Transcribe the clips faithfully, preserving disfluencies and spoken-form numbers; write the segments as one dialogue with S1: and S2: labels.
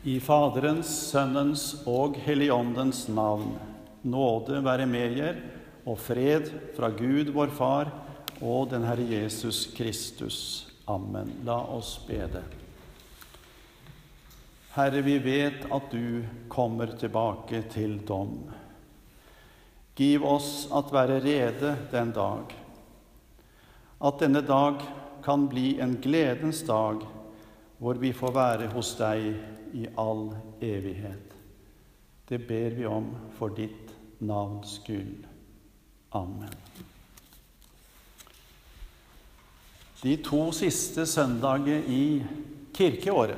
S1: I Faderens, Sønnens og Helligåndens navn, nåde være med jer, og fred fra Gud vår Far og den Herre Jesus Kristus. Amen. La oss bede. Herre, vi vet at du kommer tilbake til dom. Giv oss at være rede den dag. At denne dag kan bli en gledens dag, hvor vi får være hos deg i all evighet. Det ber vi om for ditt navns skyld. Amen. De to siste søndager i kirkeåret,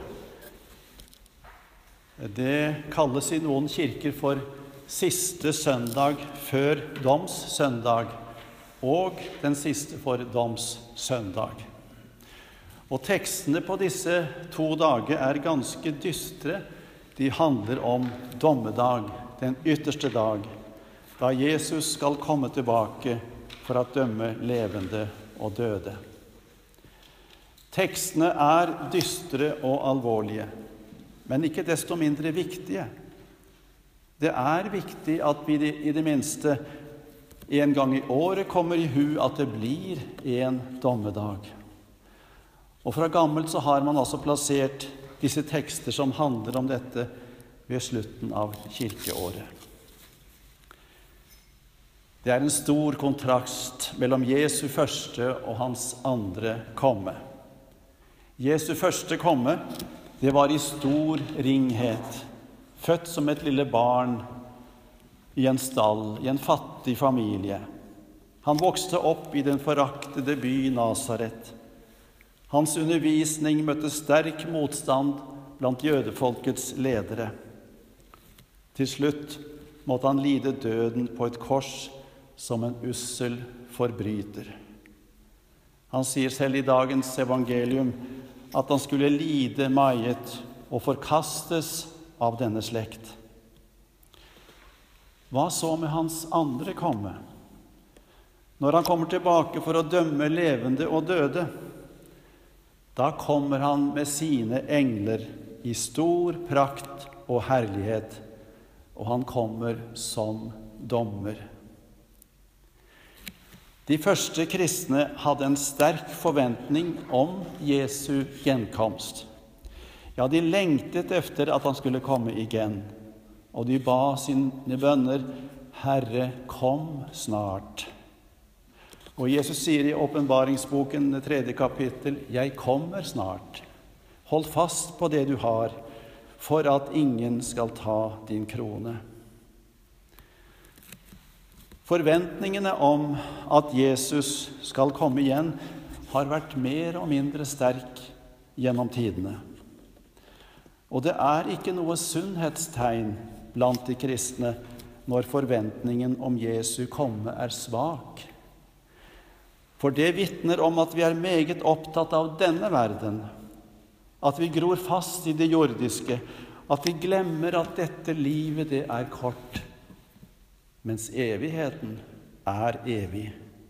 S1: det kalles i noen kirker for siste søndag før domssøndag, og den siste for domssøndag. Og tekstene på disse to dager er ganske dystre. De handler om dommedag, den ytterste dag, da Jesus skal komme tilbake for å dømme levende og døde. Tekstene er dystre og alvorlige, men ikke desto mindre viktige. Det er viktig at vi i det minste en gang i året kommer i hu at det blir en dommedag. Og fra gammelt så har man altså plassert disse tekster som handler om dette ved slutten av kirkeåret. Det er en stor kontrast mellom Jesu første og hans andre komme. Jesu første komme, det var i stor ringhet, født som et lille barn i en stall, i en fattig familie. Han vokste opp i den foraktede by Nasaret. Hans undervisning møtte sterk motstand blant jødefolkets ledere. Til slutt måtte han lide døden på et kors som en ussel forbryter. Han sier selv i dagens evangelium at han skulle lide meget og forkastes av denne slekt. Hva så med hans andre komme? Når han kommer tilbake for å dømme levende og døde, da kommer han med sine engler i stor prakt og herlighet, og han kommer som dommer. De første kristne hadde en sterk forventning om Jesu gjenkomst. Ja, de lengtet efter at han skulle komme igjen, og de ba sine bønner: Herre, kom snart. Og Jesus sier i åpenbaringsboken, tredje kapittel: Jeg kommer snart. Hold fast på det du har, for at ingen skal ta din krone. Forventningene om at Jesus skal komme igjen har vært mer og mindre sterk gjennom tidene. Og det er ikke noe sunnhetstegn blant de kristne når forventningen om Jesu komme er svak. For det vitner om at vi er meget opptatt av denne verden, at vi gror fast i det jordiske, at vi glemmer at dette livet det er kort, mens evigheten er evig.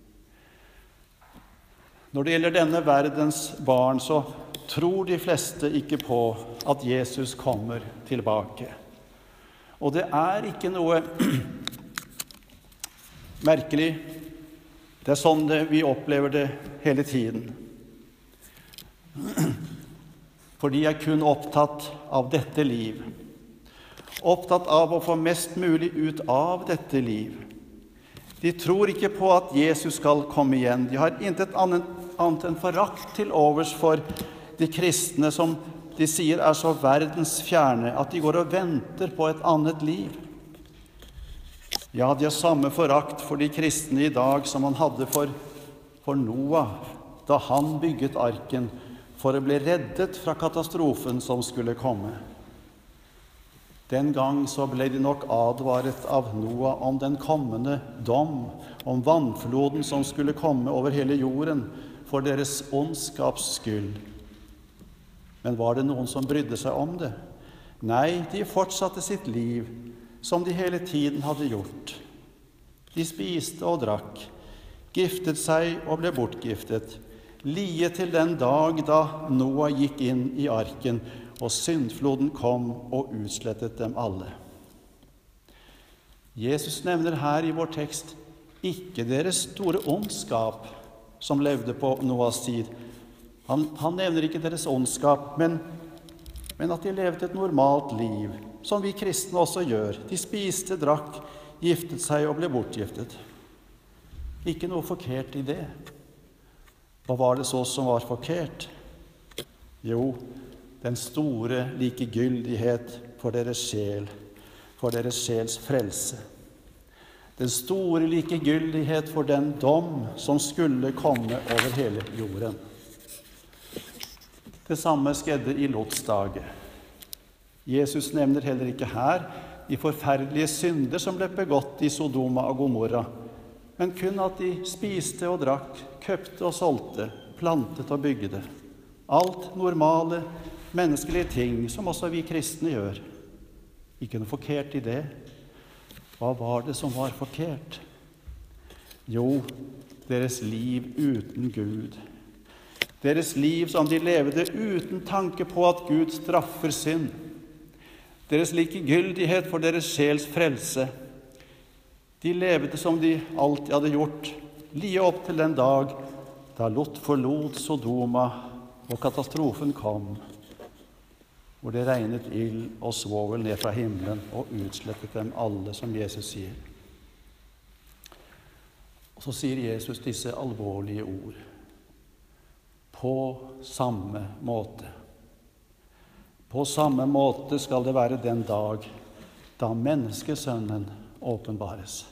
S1: Når det gjelder denne verdens barn, så tror de fleste ikke på at Jesus kommer tilbake. Og det er ikke noe merkelig. Det er sånn det, vi opplever det hele tiden. For de er kun opptatt av dette liv. Opptatt av å få mest mulig ut av dette liv. De tror ikke på at Jesus skal komme igjen. De har intet annet, annet enn forakt til overs for de kristne som de sier er så verdens fjerne, at de går og venter på et annet liv. Ja, de har samme forakt for de kristne i dag som han hadde for, for Noah, da han bygget arken for å bli reddet fra katastrofen som skulle komme. Den gang så ble de nok advaret av Noah om den kommende dom, om vannfloden som skulle komme over hele jorden for deres ondskaps skyld. Men var det noen som brydde seg om det? Nei, de fortsatte sitt liv som de hele tiden hadde gjort. De spiste og drakk, giftet seg og ble bortgiftet, lie til den dag da Noah gikk inn i arken og syndfloden kom og utslettet dem alle. Jesus nevner her i vår tekst ikke deres store ondskap som levde på Noas tid. Han, han nevner ikke deres ondskap, men, men at de levde et normalt liv, som vi kristne også gjør. De spiste, drakk, giftet seg og ble bortgiftet. Ikke noe forkert i det. Hva var det så som var forkert? Jo, den store likegyldighet for deres sjel, for deres sjels frelse. Den store likegyldighet for den dom som skulle komme over hele jorden. Det samme skjedde i Lots dager. Jesus nevner heller ikke her de forferdelige synder som ble begått i Sodoma og Gomorra, men kun at de spiste og drakk, køpte og solgte, plantet og bygde. Alt normale, menneskelige ting som også vi kristne gjør. Ikke noe forkert i det. Hva var det som var forkert? Jo, deres liv uten Gud. Deres liv som de levde uten tanke på at Gud straffer synd. Deres likegyldighet for deres sjels frelse. De levde som de alltid hadde gjort, lige opp til den dag da Lot forlot Sodoma og katastrofen kom, hvor det regnet ild og svovel ned fra himmelen og utslettet dem alle, som Jesus sier. Og så sier Jesus disse alvorlige ord. På samme måte. På samme måte skal det være den dag da menneskesønnen åpenbares.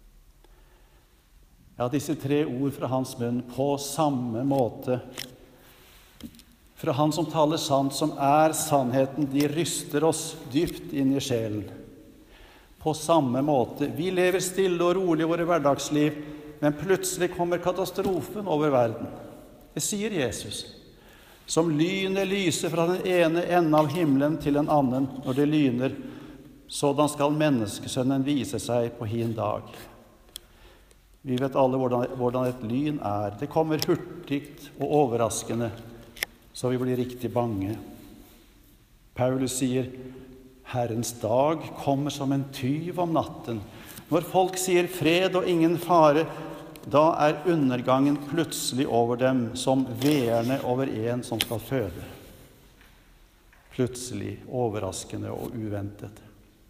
S1: Ja, disse tre ord fra hans munn, på samme måte, fra han som taler sant, som er sannheten, de ryster oss dypt inn i sjelen. På samme måte. Vi lever stille og rolig i våre hverdagsliv, men plutselig kommer katastrofen over verden. Det sier Jesus. Som lynet lyser fra den ene enden av himmelen til en annen når det lyner, sådan skal menneskesønnen vise seg på hin dag. Vi vet alle hvordan, hvordan et lyn er. Det kommer hurtig og overraskende, så vi blir riktig bange. Paulus sier, Herrens dag kommer som en tyv om natten. Når folk sier fred og ingen fare, da er undergangen plutselig over dem som veerne over en som skal føde. Plutselig, overraskende og uventet.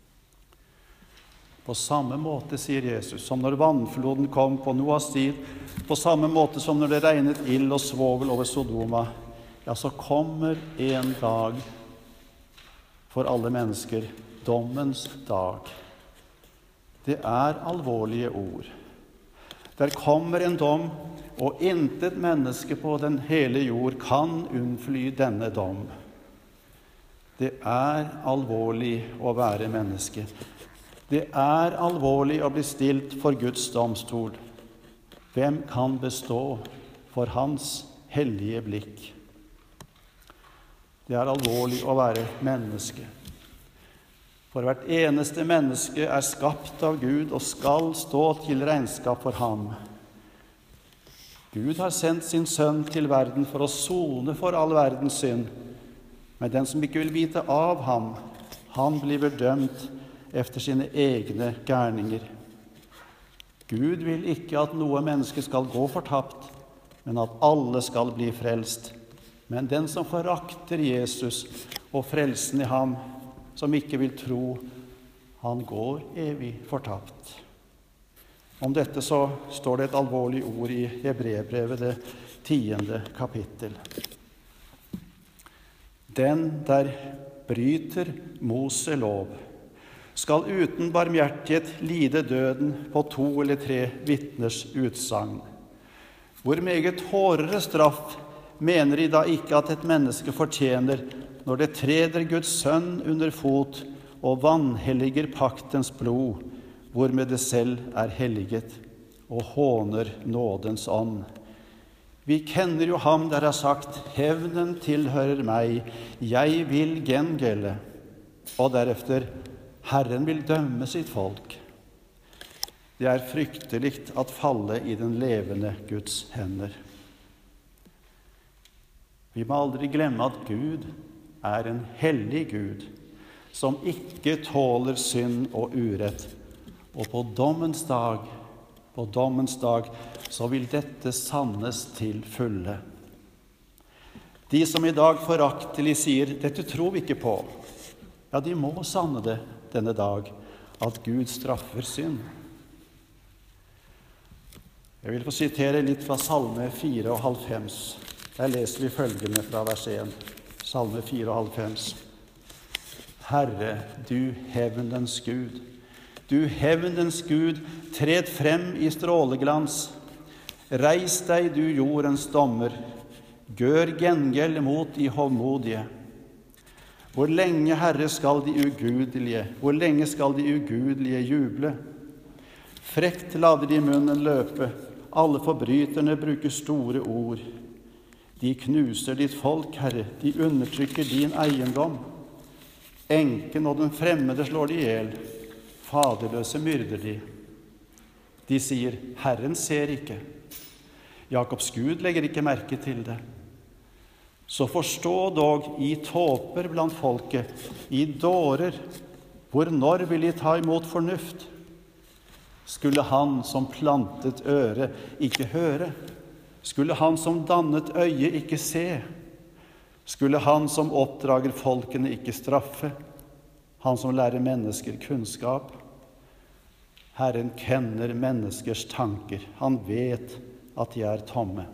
S1: På samme måte, sier Jesus, som når vannfloden kom på Noas tid, på samme måte som når det regnet ild og svovel over Sodoma, ja, så kommer en dag for alle mennesker, dommens dag. Det er alvorlige ord. Der kommer en dom, og intet menneske på den hele jord kan unnfly denne dom. Det er alvorlig å være menneske. Det er alvorlig å bli stilt for Guds domstol. Hvem kan bestå for hans hellige blikk? Det er alvorlig å være menneske. For hvert eneste menneske er skapt av Gud og skal stå til regnskap for ham. Gud har sendt sin sønn til verden for å sone for all verdens synd. Men den som ikke vil vite av ham, han blir dømt efter sine egne gærninger. Gud vil ikke at noe menneske skal gå fortapt, men at alle skal bli frelst. Men den som forakter Jesus og frelsen i ham, som ikke vil tro, han går evig fortapt. Om dette så står det et alvorlig ord i Hebreerbrevet, det tiende kapittel. Den der bryter Mose lov, skal uten barmhjertighet lide døden på to eller tre vitners utsagn. Hvor meget hårdere straff mener de da ikke at et menneske fortjener når det treder Guds sønn under fot og vanhelliger paktens blod, hvormed det selv er helliget, og håner nådens ånd. Vi kjenner jo ham der har sagt, hevnen tilhører meg, jeg vil gjengælde, og derefter, Herren vil dømme sitt folk. Det er fryktelig at falle i den levende Guds hender. Vi må aldri glemme at Gud er en hellig Gud, som ikke tåler synd og urett. Og på dommens dag, på dommens dag, så vil dette sannes til fulle. De som i dag foraktelig sier, dette tror vi ikke på, ja, de må sanne det denne dag, at Gud straffer synd. Jeg vil få sitere litt fra Salme fireoghalvfems. Der leser vi følgende fra vers én. Salme fireoghalvfems. Herre, du hevnens Gud, du hevnens Gud, tred frem i stråleglans. Reis deg, du jordens dommer, gjør gjengjeld mot de hovmodige. Hvor lenge, Herre, skal de ugudelige, hvor lenge skal de ugudelige juble? Frekt lader de munnen løpe, alle forbryterne bruker store ord. De knuser ditt folk, Herre, de undertrykker din eiendom. Enken og den fremmede slår de ihjel, faderløse myrder de. De sier, Herren ser ikke. Jakobs Gud legger ikke merke til det. Så forstå dog i tåper blant folket, i dårer, hvor når vil de ta imot fornuft? Skulle han som plantet øre ikke høre? Skulle han som dannet øye ikke se? Skulle han som oppdrager folkene ikke straffe? Han som lærer mennesker kunnskap? Herren kjenner menneskers tanker, han vet at de er tomme.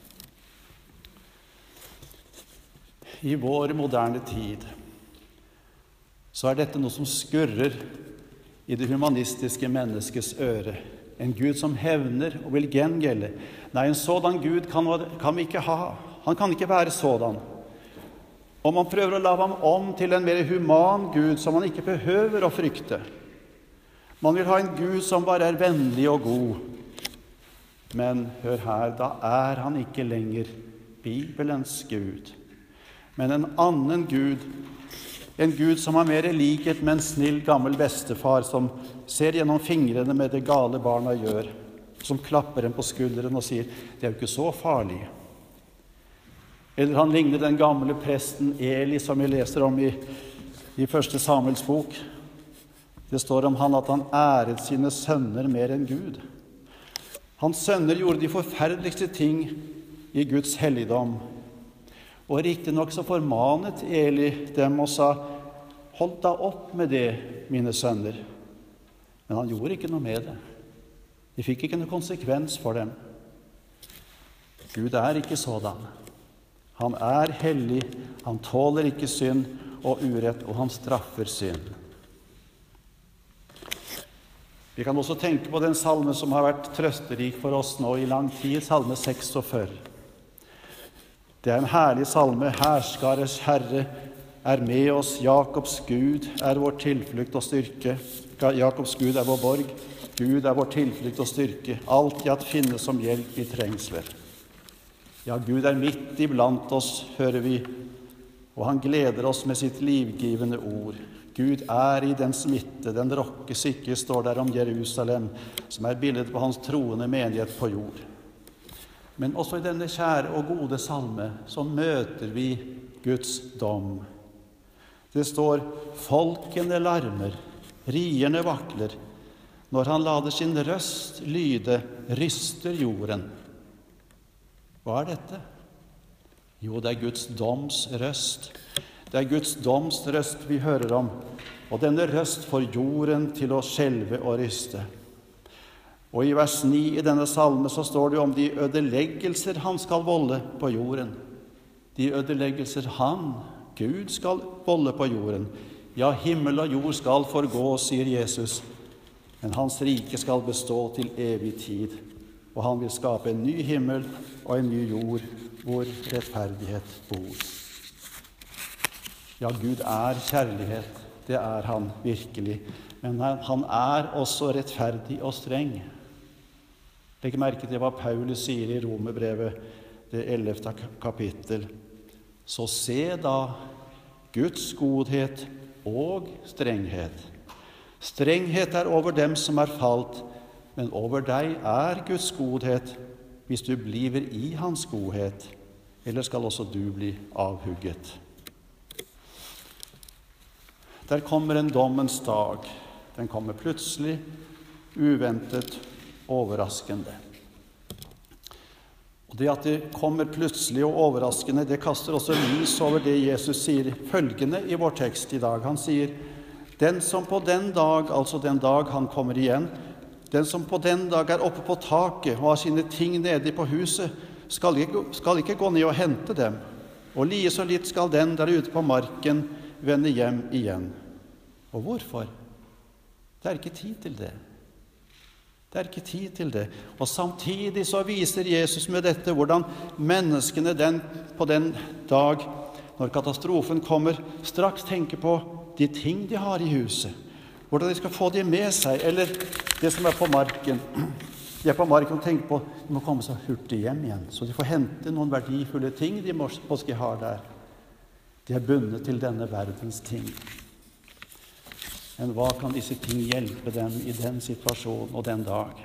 S1: I vår moderne tid så er dette noe som skurrer i det humanistiske menneskets øre. En Gud som hevner og vil gjengjelde. Nei, en sådan Gud kan, kan vi ikke ha. Han kan ikke være sådan. Og man prøver å lave ham om til en mer human Gud som man ikke behøver å frykte. Man vil ha en Gud som bare er vennlig og god. Men hør her, da er han ikke lenger Bibelens Gud, men en annen Gud, en Gud som er mer likhet med en snill gammel bestefar som ser gjennom fingrene med det gale barna gjør, som klapper dem på skulderen og sier, det er jo ikke så farlig. Eller han ligner den gamle presten Eli som vi leser om i, i første Samuels bok. Det står om han at han æret sine sønner mer enn Gud. Hans sønner gjorde de forferdeligste ting i Guds helligdom. Og riktig nok så formanet Eli dem og sa, hold da opp med det, mine sønner. Men han gjorde ikke noe med det. De fikk ikke noe konsekvens for dem. Gud er ikke sådan. Han er hellig, han tåler ikke synd og urett, og han straffer synd. Vi kan også tenke på den salme som har vært trøsterik for oss nå i lang tid, salme seksogfyrre. Det er en herlig salme. Herskares Herre er med oss. Jakobs Gud er vår tilflukt og styrke. Jakobs Gud er vår borg. Gud er vår tilflukt og styrke. Alltid at finne som hjelp i trengsler. Ja, Gud er midt iblant oss, hører vi, og han gleder oss med sitt livgivende ord. Gud er i den smitte, den rokkes ikke, står der om Jerusalem, som er bildet på hans troende menighet på jord. Men også i denne kjære og gode salme så møter vi Guds dom. Det står, folkene larmer, rierne vakler. Når han lader sin røst lyde, ryster jorden. Hva er dette? Jo, det er Guds doms røst. Det er Guds doms røst vi hører om, og denne røst får jorden til å skjelve og ryste. Og i vers ni i denne salme så står det om de ødeleggelser han skal volde på jorden. De ødeleggelser han, Gud, skal volde på jorden. Ja, himmel og jord skal forgå, sier Jesus, men hans rike skal bestå til evig tid. Og han vil skape en ny himmel og en ny jord, hvor rettferdighet bor. Ja, Gud er kjærlighet, det er han virkelig, men han er også rettferdig og streng. Legg merke til hva Paulus sier i Romerbrevet, det ellevte kapittel. Så se da Guds godhet og strenghet. Strenghet er over dem som er falt, men over deg er Guds godhet, hvis du bliver i hans godhet, eller skal også du bli avhugget. Der kommer en dommens dag. Den kommer plutselig, uventet, overraskende. Og det at det kommer plutselig og overraskende, det kaster også lys over det Jesus sier følgende i vår tekst i dag. Han sier, den som på den dag, altså den dag han kommer igjen, den som på den dag er oppe på taket og har sine ting nede på huset, skal ikke, skal ikke gå ned og hente dem. Og like så litt skal den der ute på marken vende hjem igjen. Og hvorfor? Det er ikke tid til det. Det er ikke tid til det. Og samtidig så viser Jesus med dette hvordan menneskene den, på den dag, når katastrofen kommer, straks tenker på de ting de har i huset. Hvordan de skal få de med seg, eller det som er på marken. De er på marken og tenker på de må komme så hurtig hjem igjen, så de får hente noen verdifulle ting de måske har der. De er bundet til denne verdens ting. Men hva kan disse ting hjelpe dem i den situasjonen og den dag?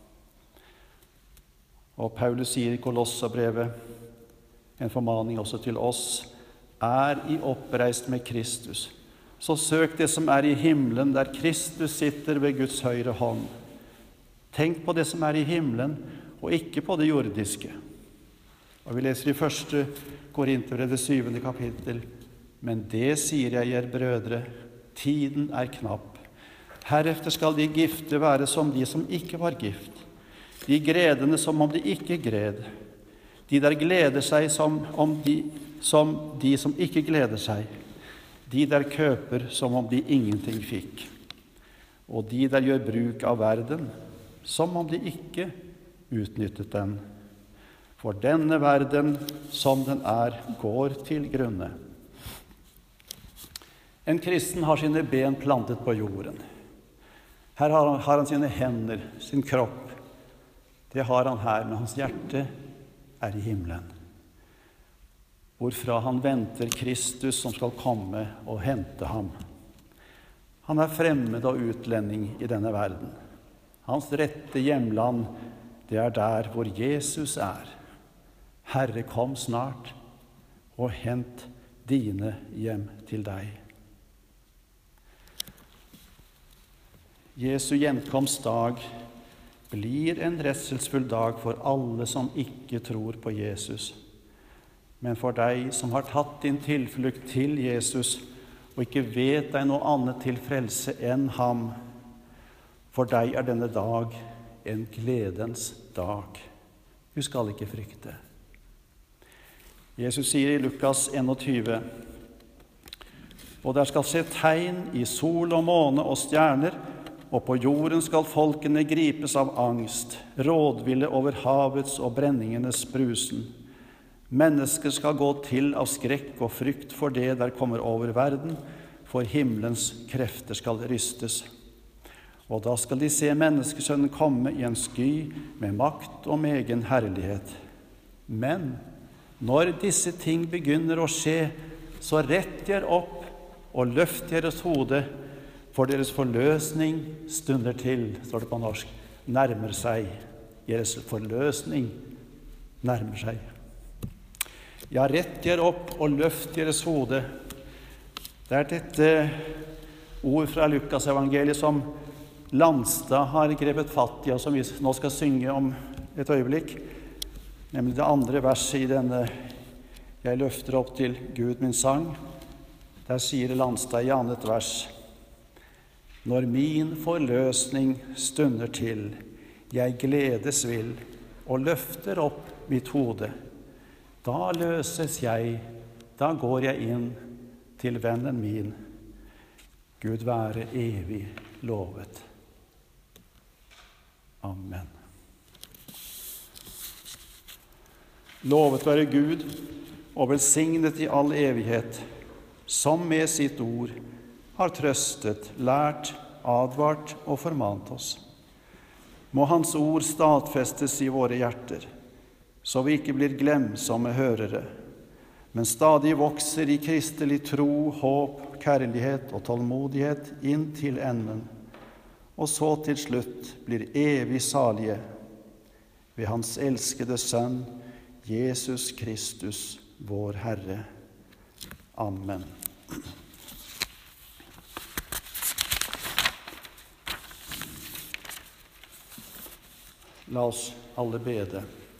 S1: Og Paulus sier i Kolossabrevet, en formaning også til oss, er i oppreist med Kristus. Så søk det som er i himmelen, der Kristus sitter ved Guds høyre hånd. Tenk på det som er i himmelen, og ikke på det jordiske. Og vi leser i første Korinterbrev, det syvende kapittel. Men det sier jeg er brødre, tiden er knapp. Herefter skal de gifte være som de som ikke var gift. De gredende som om de ikke gred. De der gleder seg som, om de, som de som ikke gleder seg. De der køper som om de ingenting fikk. Og de der gjør bruk av verden, som om de ikke utnyttet den. For denne verden, som den er, går til grunne. En kristen har sine ben plantet på jorden. Her har han, har han sine hender, sin kropp. Det har han her, men hans hjerte er i himmelen. Hvorfra han venter Kristus som skal komme og hente ham. Han er fremmed og utlending i denne verden. Hans rette hjemland, det er der hvor Jesus er. Herre, kom snart og hent dine hjem til deg. Jesu gjenkomstdag blir en redselsfull dag for alle som ikke tror på Jesus. Men for deg som har tatt din tilflukt til Jesus og ikke vet deg noe annet til frelse enn ham, for deg er denne dag en gledens dag. Du skal ikke frykte. Jesus sier i Lukas enogtyve, og der skal se tegn i sol og måne og stjerner, og på jorden skal folkene gripes av angst, rådville over havets og brenningenes brusen. Mennesker skal gå til av skrekk og frykt for det der kommer over verden, for himmelens krefter skal rystes. Og da skal de se menneskesønnen komme i en sky med makt og med egen herlighet. Men når disse ting begynner å skje, så rett dere opp og løft deres hode, for deres forløsning stunder til, står det på norsk, nærmer seg. Deres forløsning nærmer seg. Ja, rett dere opp og løft deres hode. Det er dette ord fra Lukas evangeliet som Landstad har grepet fatt i, og som vi nå skal synge om et øyeblikk. Nemlig det andre verset i denne «Jeg løfter opp til Gud min sang». Der sier Landstad i annet vers: Når min forløsning stunder til, jeg gledes vil og løfter opp mitt hode. Da løses jeg, da går jeg inn til vennen min. Gud være evig lovet. Amen. Lovet være Gud og velsignet i all evighet, som med sitt ord har trøstet, lært, advart og formant oss. Må hans ord stadfestes i våre hjerter, så vi ikke blir glemsomme hørere, men stadig vokser i kristelig tro, håp, kjærlighet og tålmodighet inn til enden, og så til slutt blir evig salige ved hans elskede sønn, Jesus Kristus, vår Herre. Amen. La oss alle bede.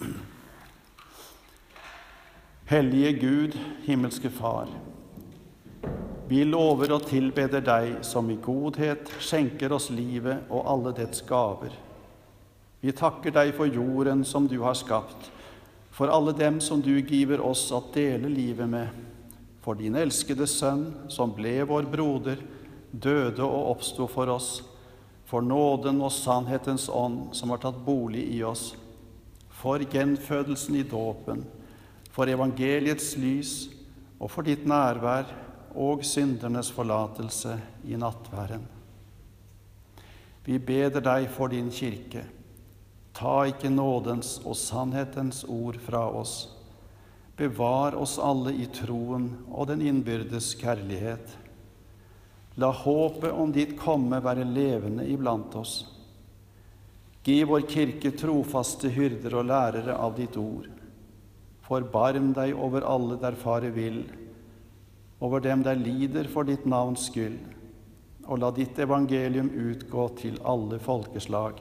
S1: Hellige Gud, himmelske Far, vi lover og tilbeder deg som i godhet skjenker oss livet og alle dets gaver. Vi takker deg for jorden som du har skapt, for alle dem som du giver oss at dele livet med, for din elskede sønn som ble vår broder, døde og oppstod for oss, for nåden og sannhetens ånd som har tatt bolig i oss, for gjenfødelsen i dåpen, for evangeliets lys og for ditt nærvær og syndernes forlatelse i nattværen. Vi beder deg for din kirke. Ta ikke nådens og sannhetens ord fra oss. Bevar oss alle i troen og den innbyrdes kjærlighet. La håpet om ditt komme være levende iblant oss. Gi vår kirke trofaste hyrder og lærere av ditt ord. Forbarm deg over alle der fare vil, over dem der lider for ditt navns skyld, og la ditt evangelium utgå til alle folkeslag.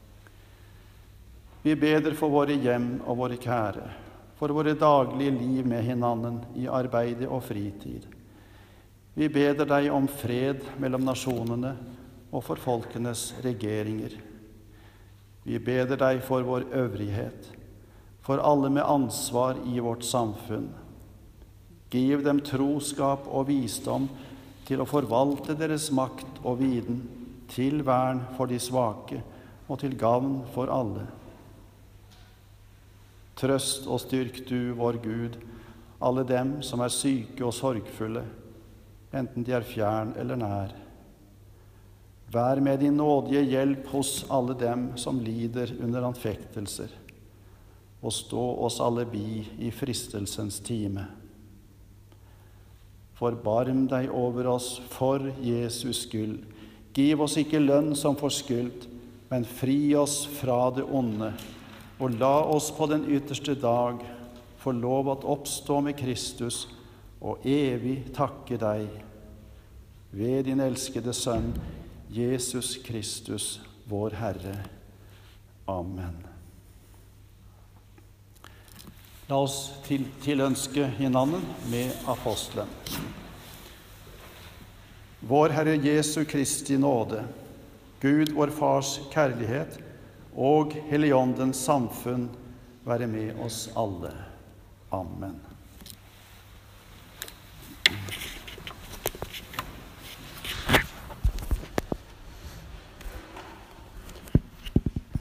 S1: Vi beder for våre hjem og våre kjære, for våre daglige liv med hinanden i arbeid og fritid. Vi beder deg om fred mellom nasjonene og for folkenes regeringer. Vi beder deg for vår øvrighet, for alle med ansvar i vårt samfunn. Giv dem troskap og visdom til å forvalte deres makt og viten, til vern for de svake og til gavn for alle. Trøst og styrk du, vår Gud, alle dem som er syke og sorgfulle, enten de er fjern eller nær. Vær med din nådige hjelp hos alle dem som lider under anfektelser, og stå oss alle bi i fristelsens time. Forbarm deg over oss for Jesus skyld. Giv oss ikke lønn som forskyldt, men fri oss fra det onde, og la oss på den ytterste dag få lov at oppstå med Kristus og evig takke deg, ved din elskede Sønn, Jesus Kristus, vår Herre. Amen. La oss til, tilønske hinanden med apostelen. Vår Herre Jesu Kristi nåde, Gud vår Fars kjærlighet og Helligåndens samfunn være med oss alle. Amen.